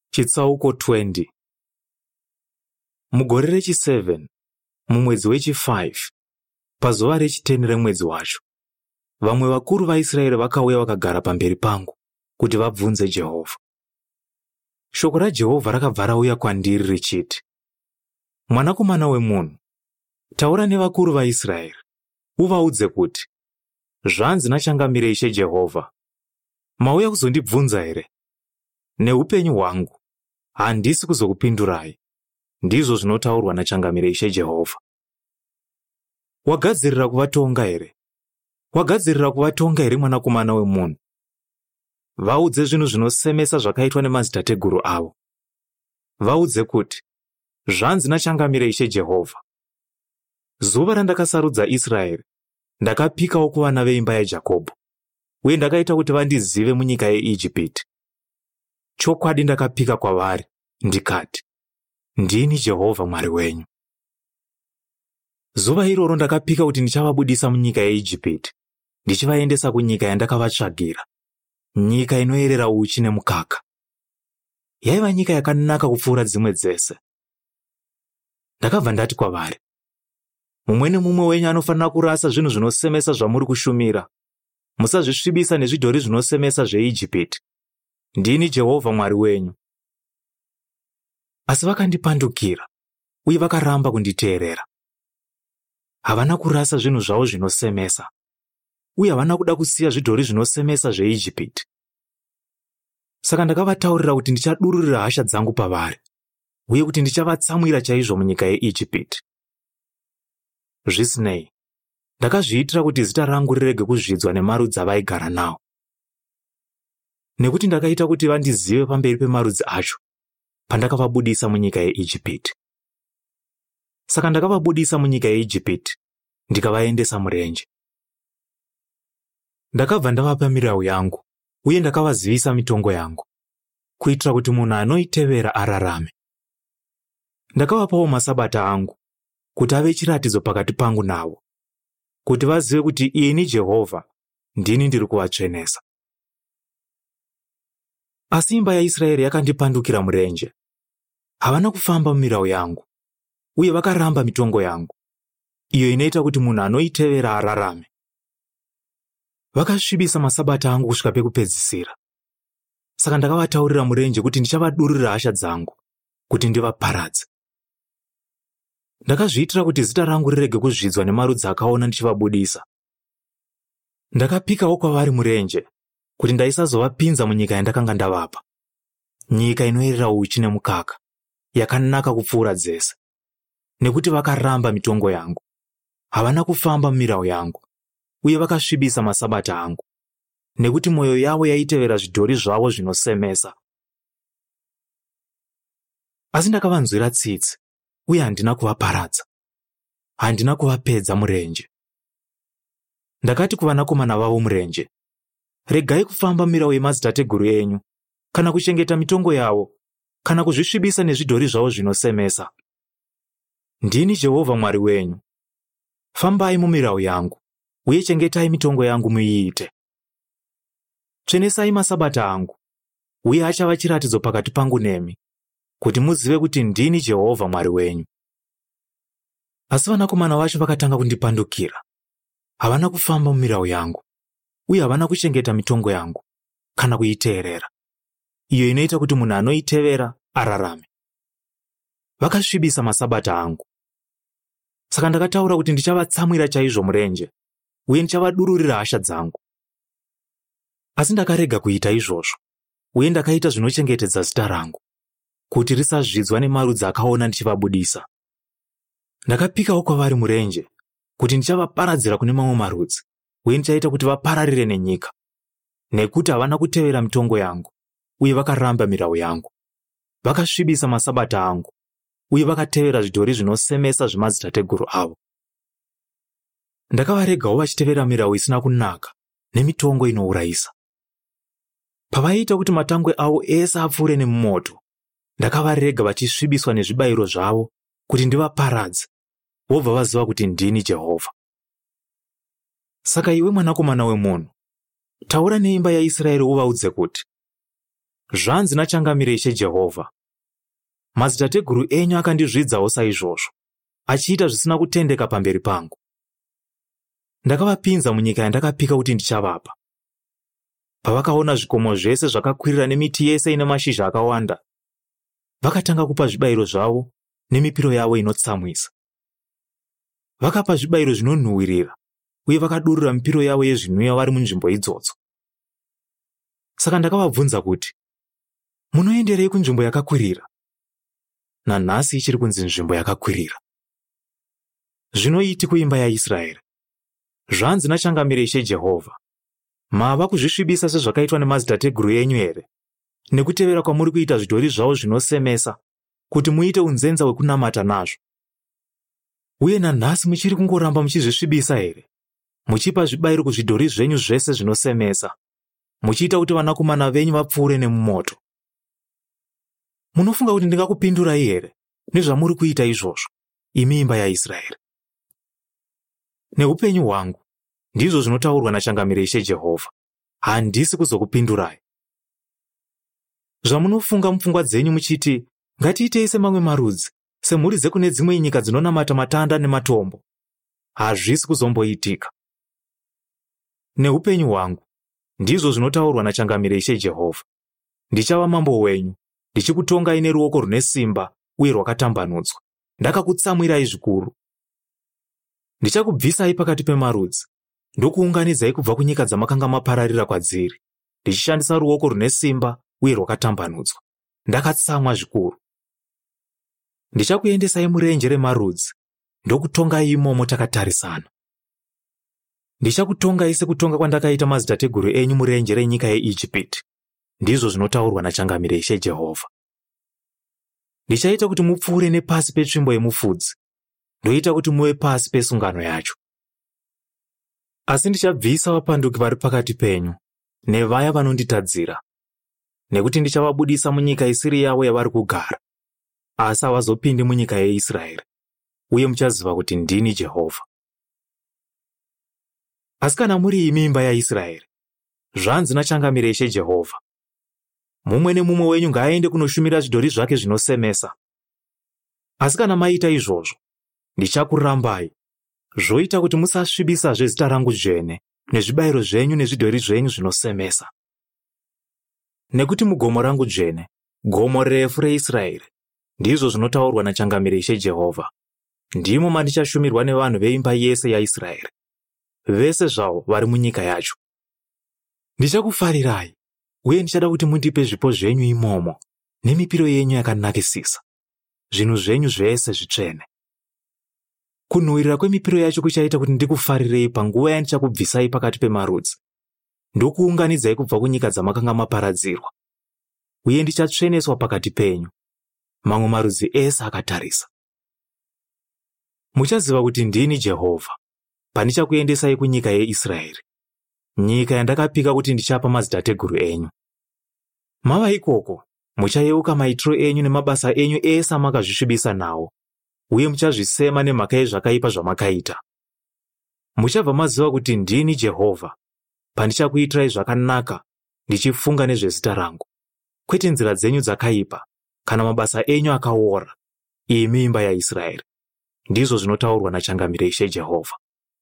Chitsauko 20. Mugore rechi7, mumwedzi wechi5, pazuva rechi10 remwedzi wacho, vamwe vakuru vaIsraeri vakauya vakagara pamberi pangu kuti vabvunze Jehovha. Shoko raJehovha rakabva rauya kwandiri richiti, mwanakomana wemunhu, taura nevakuru vaIsraeri, uvaudze kuti, zvanzi nachangamire Ishe Jehovha, mauya kuzondibvunza here? Neupenyu hwangu, handisi kuzokupindurai, ndizvo zvinotaurwa nachangamire Ishe Jehovha. Wagadzirira kuvatonga here? Wagadzirira kuvatonga here, mwanakomana wemunhu? Vaudze zvinhu zvinosemesa zvakaitwa nemadzitateguru avo. Vaudze kuti, zvanzi nachangamire Ishe Jehovha, zuva randakasarudza Israeri, ndakapikawo kuvana veimba yaJakobho, uye ndakaita kuti vandizive munyika yeIjipiti. Chokwadi ndakapika kwavari, ndikati, ndini Jehovha Mwari wenyu. Zuva iroro ndakapika kuti ndichavabudisa munyika yeIjipiti, ndichivaendesa kunyika yandakavatsvagira, nyika inoyerera uchi nemukaka. Yaiva nyika yakanaka kupfuura dzimwe dzese. Ndakabva ndati kwavari, mumwe nemumwe wenyu anofanira kurasa zvinhu zvinosemesa zvamuri kushumira. Musazvisvibisa nezvidhori zvinosemesa zveIjipiti. Ndini Jehovha Mwari wenyu. Asi vakandipandukira, uye vakaramba kunditeerera. Havana kurasa zvinhu zvavo zvinosemesa, uye havana kuda kusiya zvidhori zvinosemesa zveIjipiti. Saka ndakavataurira kuti ndichadururira hasha dzangu pavari, uye kuti ndichavatsamwira chaizvo munyika yeIjipiti. Zvisinei, ndakazviitira kuti zita rangu rirege kuzvidzwa nemarudzi avaigara nawo. Nekuti ndakaita kuti vandizive pamberi pemarudzi acho pandakavabudisa munyika yeIjipiti. Saka ndakavabudisa munyika yeIjipiti ndikavaendesa murenje. Ndakabva ndavapa mirayiro yangu, uye ndakavazivisa mitongo yangu, kuitira kuti munhu anoitevera ararame. Ndakavapawo masabata angu, kuti ave chiratidzo pakati pangu navo, kuti vazive kuti ini Jehovha ndini ndiri kuvatsvenesa. Asi imba yaIsraeri yakandipandukira murenje. Havana kufamba mumirayiro yangu, uye vakaramba mitongo yangu, iyo inoita kuti munhu anoitevera ararame. Vakasvibisa masabata angu kusvika pekupedzisira. Saka ndakavataurira murenje kuti ndichavadururira hasha dzangu, kuti ndivaparadze. Ndakazviitira kuti zita rangu rirege kuzvidzwa nemarudzi akaona ndichivabudisa. Ndakapikawo kwavari murenje, kuti ndaisazovapinza munyika yandakanga ndavapa, nyika inoyerera uchi nemukaka, yakanaka kupfuura dzese. Nekuti vakaramba mitongo yangu, havana kufamba mumirayiro yangu, uye vakasvibisa masabata angu, nekuti mwoyo yavo yaitevera zvidhori zvavo zvinosemesa. Asi ndakavanzwira tsitsi, uye handina kuvaparadza, handina kuvapedza murenje. Ndakati kuvanakomana vavo murenje, regai kufamba mumirayiro yemadzitateguru enyu, kana kuchengeta mitongo yavo, kana kuzvisvibisa nezvidhori zvavo zvinosemesa. Ndini Jehovha Mwari wenyu. Fambai mumirayiro yangu, uye chengetai mitongo yangu muiite. Tsvenesai masabata angu, uye achava chiratidzo pakati pangu nemi, kuti muzive kuti ndini Jehovha Mwari wenyu. Asi vanakomana vacho vakatanga kundipandukira. Havana kufamba mumirayiro yangu, uye havana kuchengeta mitongo yangu, kana kuiteerera, iyo inoita kuti munhu anoitevera ararame. Vakasvibisa masabata angu. Saka ndakataura kuti ndichavatsamwira chaizvo murenje, uye ndichavadururira hasha dzangu. Asi ndakarega kuita izvozvo, uye ndakaita zvinochengetedza zita rangu, kuti risazvidzwa nemarudzi akaona ndichivabudisa. Ndakapikawo kwavari murenje, kuti ndichavaparadzira kune mamwe marudzi, uye ndichaita kuti vapararire nenyika, nekuti havana kutevera mitongo yangu, uye vakaramba mirayiro yangu. Vakasvibisa masabata angu, uye vakatevera zvidhori zvinosemesa zvemadzitateguru avo. Ndakavaregawo vachitevera mirayiro isina kunaka nemitongo inourayisa. Pavaiita kuti matangwe avo ese apfuure nemumoto, ndakavarega vachisvibiswa nezvibayiro zvavo kuti ndivaparadze, vobva vaziva kuti ndini Jehovha. Saka iwe mwanakomana wemunhu, taura neimba yaIsraeri uvaudze kuti, Zvanzi nachangamire Ishe Jehovha: madzitateguru enyu akandizvidzawo saizvozvo, achiita zvisina kutendeka pamberi pangu. Ndakavapinza munyika yandakapika kuti ndichavapa. Pavakaona zvikomo zvese zvakakwirira nemiti yese ine mashizha akawanda, vakatanga kupa zvibayiro zvavo nemipiro yavo inotsamwisa. Vakapa zvibayiro zvinonhuhwirira uye vakadurura mipiro yavo yezvinwiwa vari munzvimbo idzodzo. Saka ndakavabvunza kuti, munoenderei kunzvimbo yakakwirira? Nanhasi ichiri kunzi nzvimbo yakakwirira. Zvino iti kuimba yaIsraeri: zvanzi nachangamire Ishe Jehovha: mava kuzvisvibisa sezvakaitwa nemadzitateguru enyu here, nekutevera kwamuri kuita zvidhori zvavo zvinosemesa, kuti muite unzenza hwekunamata nazvo? Uye nanhasi muchiri kungoramba muchizvisvibisa here, muchipa zvibayiro kuzvidhori zvenyu zvese zvinosemesa, muchiita kuti vanakomana venyu vapfuure nemumoto. Munofunga kuti ndingakupindurai here nezvamuri kuita izvozvo, imi imba yaIsraeri? Neupenyu hwangu, ndizvo zvinotaurwa nachangamire Ishe Jehovha, handisi kuzokupindurai. Zvamunofunga mupfungwa dzenyu muchiti, ngatiitei semamwe marudzi, semhuri dzekune dzimwe nyika dzinonamata matanda nematombo, hazvisi kuzomboitika. Neupenyu hwangu, ndizvo zvinotaurwa nachangamire Ishe Jehovha, ndichava mambo wenyu, ndichikutongai neruoko rune simba uye rwakatambanudzwa, ndakakutsamwirai zvikuru. Ndichakubvisai pakati pemarudzi, ndokuunganidzai kubva kunyika dzamakanga mapararira kwadziri, ndichishandisa ruoko rune simba uye rwakatambanudzwa, ndakatsamwa zvikuru. Ndichakuendesai murenje remarudzi, ndokutongai imomo takatarisana. Ndichakutongai sekutonga kwandakaita madzitateguru enyu murenje renyika yeIjipiti, ndizvo zvinotaurwa nachangamire Ishe Jehovha. Ndichaita kuti mupfuure nepasi petsvimbo yemufudzi, ndoita kuti muve pasi pesungano yacho. Asi ndichabvisa vapanduki vari pakati penyu, nevaya vanonditadzira, nekuti ndichavabudisa munyika isiri yavo yavari kugara, asi havazopindi munyika yeIsraeri, uye muchaziva kuti ndini Jehovha. Asi kana muri imi imba yaIsraeri, zvanzi nachangamire Ishe Jehovha: mumwe nemumwe wenyu ngaaende kunoshumira zvidhori zvake zvinosemesa. Asi kana maita izvozvo, ndichakurambai, zvoita kuti musasvibisazve zita rangu dzvene nezvibayiro zvenyu nezvidhori zvenyu zvinosemesa. Nekuti mugomo rangu dzvene, gomo refu reIsraeri, ndizvo zvinotaurwa nachangamire Ishe Jehovha, ndimo mandichashumirwa nevanhu veimba yese yaIsraeri, vese zvavo vari munyika yacho. Ndichakufarirai, uye ndichada kuti mundipe zvipo zvenyu imomo, nemipiro yenyu yakanakisisa, zvinhu zvenyu zvese zvitsvene. Kunhuhwirira kwemipiro yacho kuchaita kuti ndikufarirei panguva yandichakubvisai pakati pemarudzi, ndokuunganidzai kubva kunyika dzamakanga maparadzirwa, uye ndichatsveneswa pakati penyu, mamwe marudzi ese akatarisa. Muchaziva kuti ndini Jehovha pandichakuendesai kunyika yeIsraeri, nyika yandakapika kuti ndichapa madzitateguru enyu. Mava ikoko, muchayeuka maitiro enyu nemabasa enyu ese amakazvisvibisa nawo, uye muchazvisema nemhaka yezvakaipa zvamakaita. Muchabva maziva kuti ndini Jehovha pandichakuitirai zvakanaka ndichifunga nezvezita rangu, kwete nzira dzenyu dzakaipa kana mabasa enyu akaora, imi imba yaIsraeri, ndizvo zvinotaurwa nachangamire Ishe Jehovha.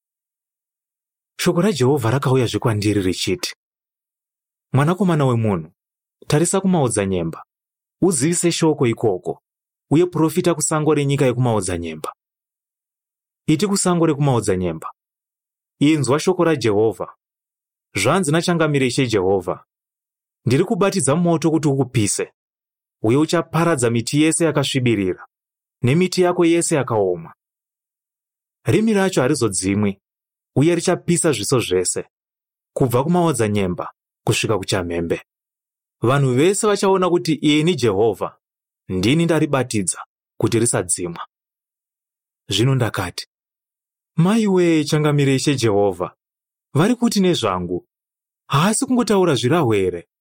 Shoko raJehovha rakauyazve kwandiri richiti: mwanakomana wemunhu, tarisa kumaodzanyemba, uzivise shoko ikoko, uye profita kusango renyika yekumaodzanyemba. Iti kusango rekumaodzanyemba: inzwa shoko raJehovha. Zvanzi nachangamire Ishe Jehovha: ndiri kubatidza moto kuti ukupise, uye uchaparadza miti yese yakasvibirira, nemiti yako yese yakaoma. Rimi racho harizodzimwi, uye richapisa zviso zvese, kubva kumaodzanyemba kusvika kuchamhembe. Vanhu vese vachaona kuti ini Jehovha ndini ndaribatidza kuti risadzimwa. Zvino ndakati, maiwe changamire Ishe Jehovha, vari kuti nezvangu, haasi kungotaura zvirahwe here?